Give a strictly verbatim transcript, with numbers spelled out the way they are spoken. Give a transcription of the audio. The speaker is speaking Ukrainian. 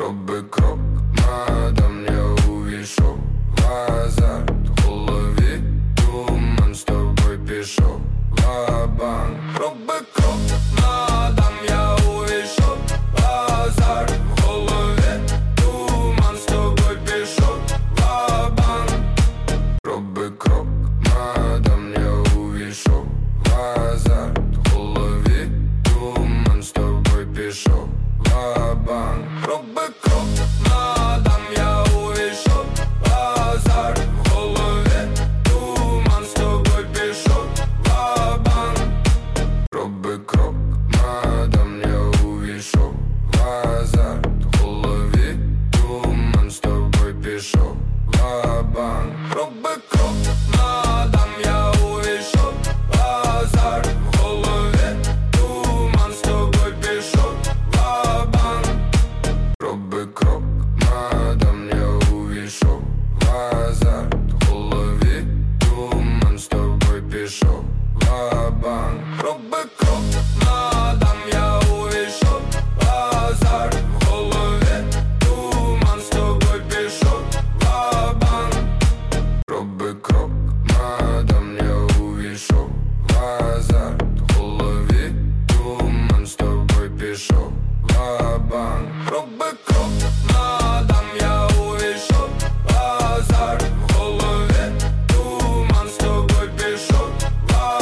Роби крок, мадам, я увійшов в азарт. В голові туман, з тобою пішов ва-банк. Роби крок, мадам, я увійшов в азарт. В голові туман, з тобою пішов ва-банк. Роби крок, мадам, я увійшов в азарт. В голові туман, з тобою пішов ва-банк. Роби крок, мадам, я увійшов в азарт. В голові туман, з тобою пішов ва-банк. Роби крок, мадам, я увійшов в азарт. В голові туман, з тобою пішов ва-банк. Роби крок, мадам, я увійшов в азарт. В голові туман, з тобою пішов ва-банк. Роби крок, мадам, я увійшов в азарт. В голові туман, з тобою пішов ва-банк. Роби крок, мадам, я увійшов в азарт. В голові туман, з тобою пішов ва-банк. Роби крок, мадам, я увійшов в азарт. В голові туман, з тобою пішов ва-банк. Роби крок.